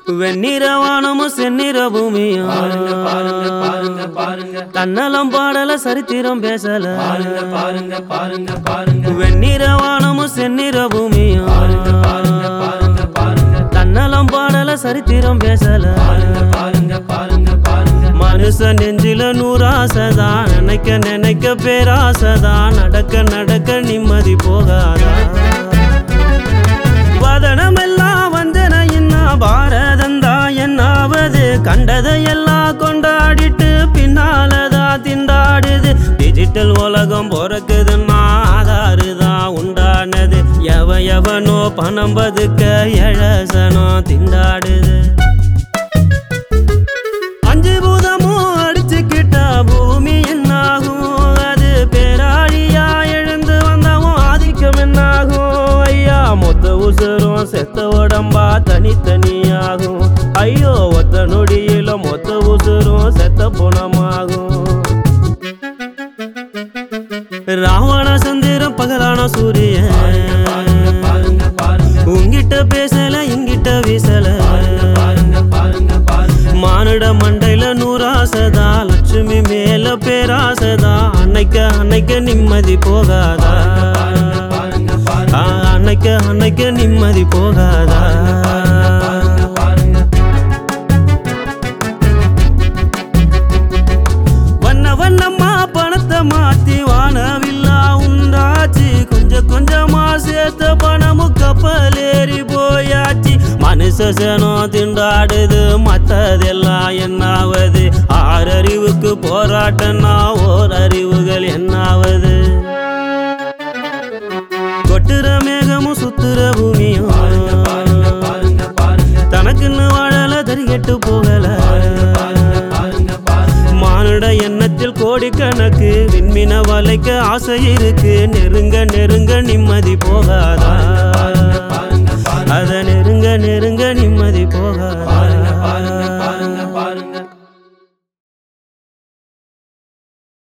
வெண்ணிறவானமும் செந்நிற பூமியும் தன்னலம் பாடல சரித்திரம் பேசல வெண்ணிறவானமும் செந்நிற பூமியும் தன்னலம் பாடல சரித்திரம் பேசல மனுஷன் நெஞ்சில நூறாசைதான் நினைக்க நினைக்க பேராசைதான் நடக்க நடக்க நிம்மதி போகாதா வதனமெல்லாம் வந்தன என்ன பாரதந்தா என்னாவது கண்டதையெல்லாம் கொண்டாடிட்டு பின்னாலதான் திண்டாடுது டிஜிட்டல் உலகம் பிறக்குதுன்னா ஆதாருதான் உண்டானது எவனோ பணம் பதுக்க எழசனோ திண்டாடுது அஞ்சு பூதமும் அடிச்சுக்கிட்ட பூமி என்னாகும் அது பேராழியா எழுந்து வந்தவும் ஆதிக்கம் என்னாகும் ஐயா மொத்த உசுரும் செத்த உடம்பா தனித்தனியாகும் ஐயோ ஒத்த நொடியில மொத்த உசுரும் செத்த புணமாகும் ராவண சந்திரம் பகலான சூரியன் உங்கிட்ட பேசல இங்கிட்ட வீசல மானுட மண்டையில நூறாசதா லட்சுமி மேல பேராசதா அன்னைக்க நிம்மதி போகாதா அன்னைக்க நிம்மதி போகாதா வண்ணமா பணத்தை மாத்தி வானவில்லா உண்டாச்சு கொஞ்சமா சேர்த்த பணமும் கப்பலேறி போயாச்சு மனுஷனோ திண்டாடுது மத்ததெல்லாம் என்னாவது ஆறறிவுக்கு போராட்டம்னா ஓரறிவுகள் என்னாவது கொட்டுற மேகமும் சுத்துற பூமியும் தனக்குன்னு வாழல தறிகெட்டு போகல மானுட எண்ணத்தில் கோடிக்கணக்கு விண்மீன வலைக்க ஆசை இருக்கு நெருங்க நிம்மதி போகாதா அத நெருங்க நிம்மதி போகாதா